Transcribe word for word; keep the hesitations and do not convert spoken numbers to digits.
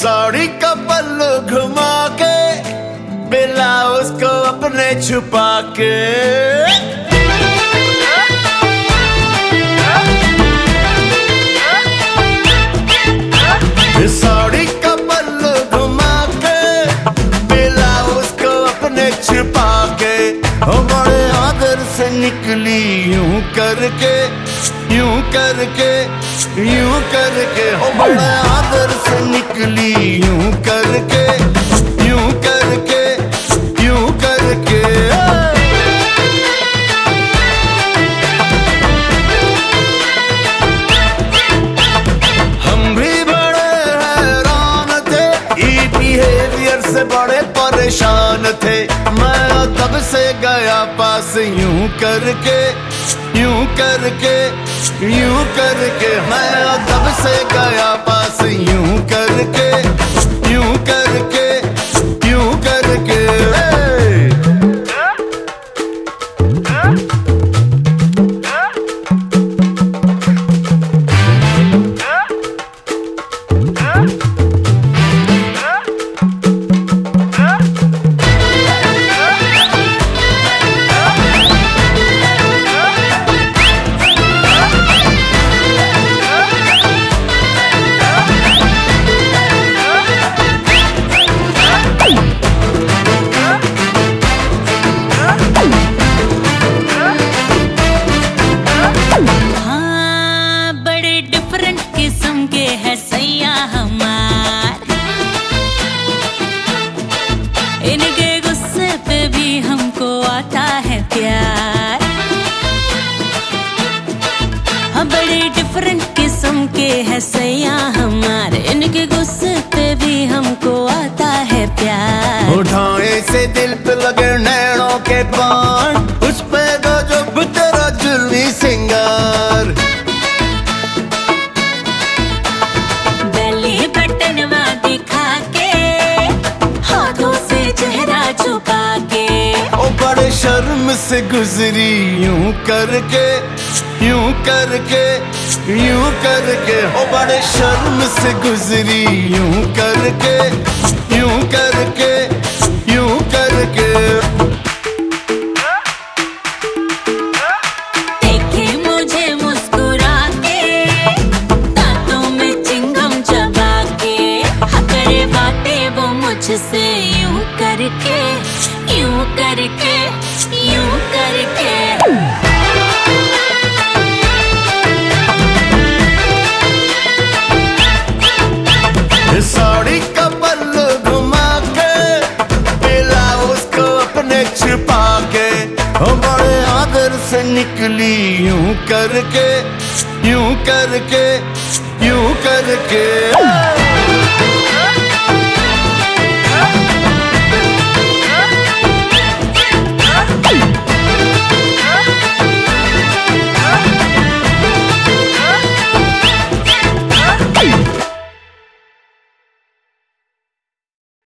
साड़ी का पल्लू घुमा के ब्लाउज को अपने छुपा के साड़ी का पल्लू घुमा के ब्लाउज को अपने छुपा के बड़े आदर से निकली यूं करके यूं करके यूं करके हो बड़े आदर से निकली यूं करके यूं करके यूं करके हम भी बड़े हैरान थे ई बिहेवियर से बड़े परेशान थे मैं तब से गया पास यूं करके यूं करके यूं करके मैं तब से गया पास यूं करके यूं करके यूं करके इनके गुस्से पे भी हमको आता है प्यार। हम बड़े डिफरेंट किस्म के हैं सैया हमारे, इनके गुस्से पे भी हमको आता है प्यार। उठाए से दिल पे लगे नैनों के बाण, उस पे दो जो तेरा जुल्मी सिंगार। बेली बटनवा दिखा के हाथों से चेहरा छुपा के ओ बड़े शर्म से गुजरी यूं करके यूं करके यूं करके ओ बड़े शर्म से गुजरी यूं करके यूं करके यूं करके देखे मुझे मुस्कुरा के दांतों में चिंगम चबा के करे बातें वो मुझसे यूं करके यूं करके यूं करके। साड़ी का पल्लू घुमा के ब्लाउज को अपने छुपा के बड़े आदर से निकली यूं करके यूं करके यूं करके।